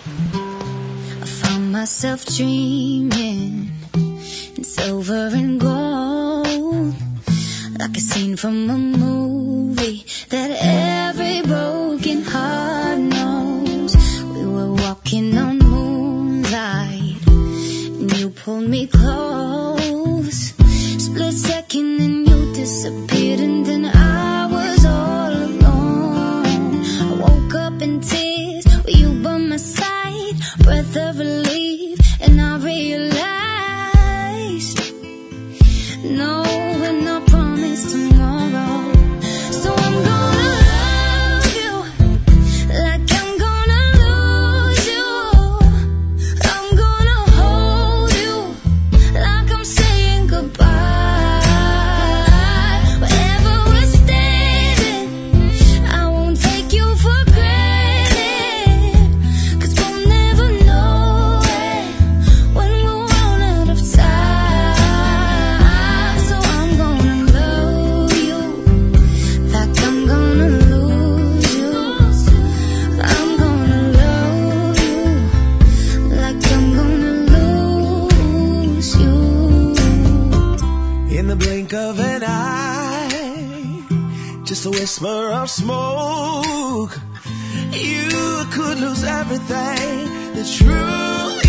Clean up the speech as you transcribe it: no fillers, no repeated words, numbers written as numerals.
I found myself dreaming in silver and gold, like a scene from a movie that every broken heart knows. We were walking on moonlight and you pulled me close. Split second and you disappeared, and then I was all alone. I woke up in tears with you by my side, breath of relief, and I realized no, we're not promised tomorrow. So I'm gonna love you like I'm gonna lose you. I'm gonna hold you like I'm saying goodbye. Wherever we're standing, I won't take you for granted, 'cause we'll never know it when we'll run out of time. So I'm gonna love you like I'm gonna lose you. I'm gonna love you like I'm gonna lose you. In the blink of an eye, just a whisper of smoke, you could lose everything. The truth